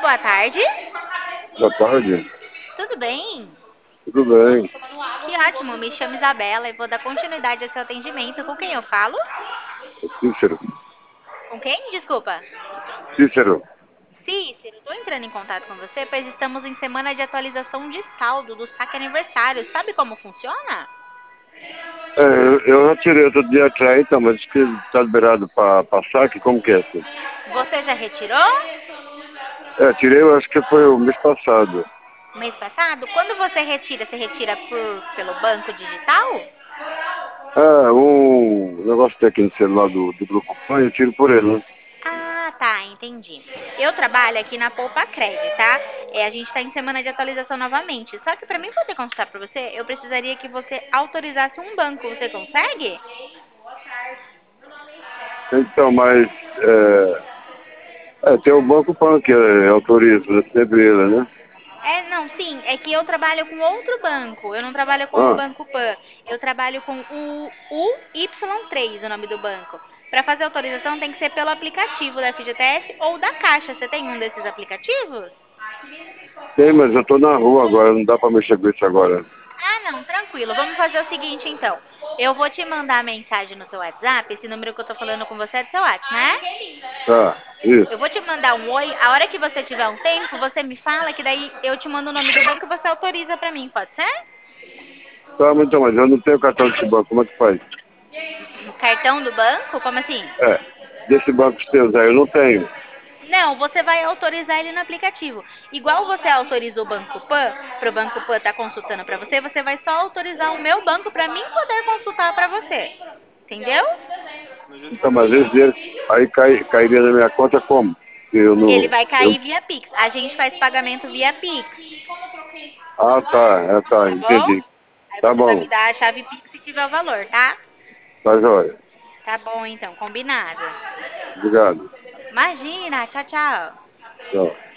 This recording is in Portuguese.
boa tarde. Boa tarde, Tudo bem? tudo bem? Que ótimo, me chamo Isabela e vou dar continuidade ao seu atendimento. Com quem eu falo? Cícero, Com quem? Desculpa. Cícero, Cícero, estou entrando em contato com você, pois estamos em semana de atualização de saldo do saque aniversário. Sabe como funciona? eu já tirei outro dia atrás, então, mas diz que está liberado para passar, que como que é assim? Você já retirou? Tirei, eu acho que foi o mês passado. Mês passado? Quando você retira pelo banco digital? Um negócio técnico no celular do Grupo Pan, eu tiro por ele, né? Ah, tá, entendi. Eu trabalho aqui na Poupa Cred, tá? A gente está em semana de atualização novamente. Só que para mim poder consultar para você, eu precisaria que você autorizasse um banco. Você consegue? Então, mas tem o Banco Pan que autoriza, sempre ele, né? Não, sim, é que eu trabalho com outro banco. Eu não trabalho com o Ah, Banco Pan. Eu trabalho com o UY3, o nome do banco. Para fazer autorização tem que ser pelo aplicativo da FGTS ou da Caixa. Você tem um desses aplicativos? tem, mas eu tô na rua agora, não dá para mexer com isso agora. Ah, não, tranquilo. Vamos fazer o seguinte, então. Eu vou te mandar mensagem no seu WhatsApp. Esse número que eu tô falando com você é do seu WhatsApp, né? Tá, isso. Eu vou te mandar um oi. A hora que você tiver um tempo, você me fala que daí eu te mando o nome do banco e você autoriza pra mim, pode ser? Tá, mas então, mas eu não tenho cartão desse banco, como é que faz? O cartão do banco? Como assim? É, desse banco seus aí eu não tenho. Não, você vai autorizar ele no aplicativo. Igual você autorizou o Banco Pan, para o Banco Pan estar consultando para você, você vai só autorizar o meu banco para mim poder consultar para você. Entendeu? Então, mas esse dinheiro aí cairia na minha conta como? Se eu Ele não. vai cair via Pix. A gente faz pagamento via Pix, Tá, tá bom? entendi. Aí Tá você vai bom, me dar a chave Pix se tiver o valor, tá? tá jóia. Tá bom, então, combinado. Obrigado. Imagina, tchau, tchau. Tchau.